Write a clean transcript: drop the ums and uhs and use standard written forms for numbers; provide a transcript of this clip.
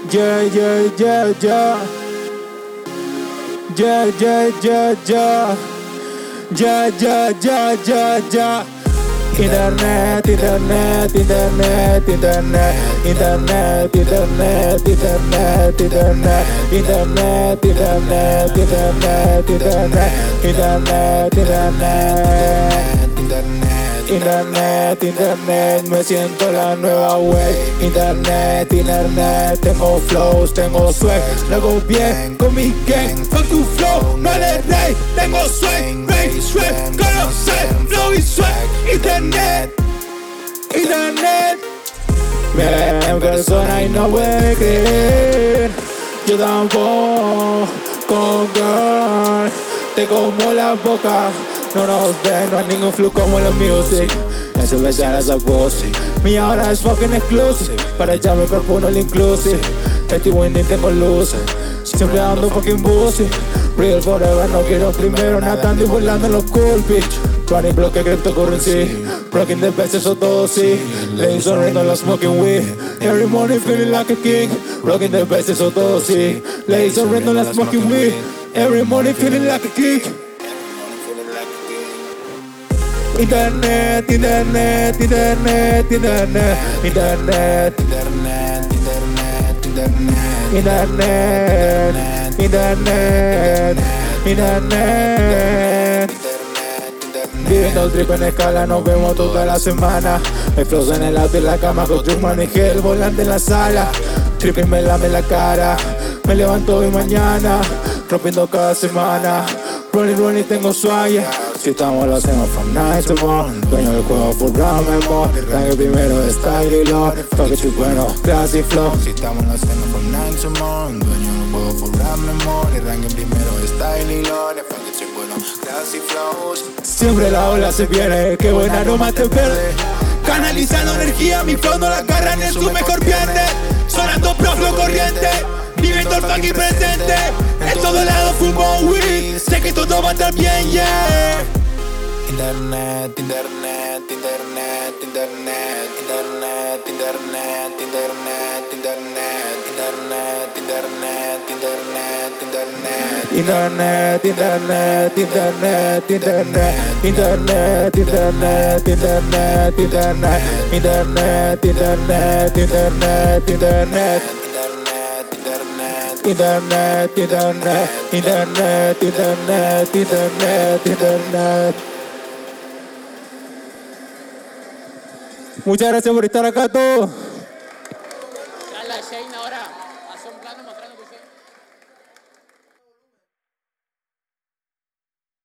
Yeah, yeah, yeah, yeah. Yeah, yeah, yeah, yeah. Yeah, yeah, yeah, yeah, yeah. Internet, internet, internet, internet, internet, internet, internet, internet, internet, internet, internet, internet, internet, internet, internet, me siento la nueva way. Internet, internet, tengo flows, tengo swag, lo hago bien con mi gang. Fuck tu flow, no le rey, tengo swag, rey, swag, conocer, flow y swag. Internet, internet, me ven en persona y no puede creer. Yo tampoco, girl, te como la boca. No nos ven, no hay ningún flow como la music. Eso me sale esa pussy. Mi ahora es fucking exclusive. Para echarme cuerpo no el inclusive. Estoy winning, tengo luces. Siempre ando fucking bussy. Real forever, no quiero primero. Natando y volando en los cool bitch. Running bloque, cryptocurrency. Rocking the best, eso todo sí. Ladies sonriendo en la smoking weed. Every morning feeling like a king. Rocking the best, eso todo sí. Ladies sonriendo en la smoking weed. Every morning feeling like a king. Internet, internet, internet, internet, internet, internet, internet, internet, internet, internet. Viviendo el trip en escala, nos vemos toda la semana. Me flows en el auto y la cama, con Drew manejé el volante en la sala. Tripping me lame la cara, me levanto hoy mañana, rompiendo cada semana. Rolling, rolling, tengo swag. Si estamos lo hacemos from night to morning. Dueño del juego full round memor. Rango primero de style y lore. Toque tu bueno, classy flow. Si estamos lo hacemos from night to morning. Dueño del juego full round memor. Rango primero de style y lore. Toque tu bueno, classy flows. Siempre la ola se viene, qué buena aroma te pierde. Canalizando energía, mi flow no la agarran en su mejor viernes. Sonando pro flow corriente. Viviendo el fucking presente. En todo lado fumo weed. Sé que todo va a estar bien, yeah. Internet, internet, internet, internet, internet, internet, internet, internet, internet, internet, internet, internet. Internet, internet, internet, internet, internet, internet, internet, internet, internet, internet, internet, internet. Internet, internet, internet, internet, internet, internet. Muchas gracias por estar acá todos. La Shane ahora, haz un plano mostrando que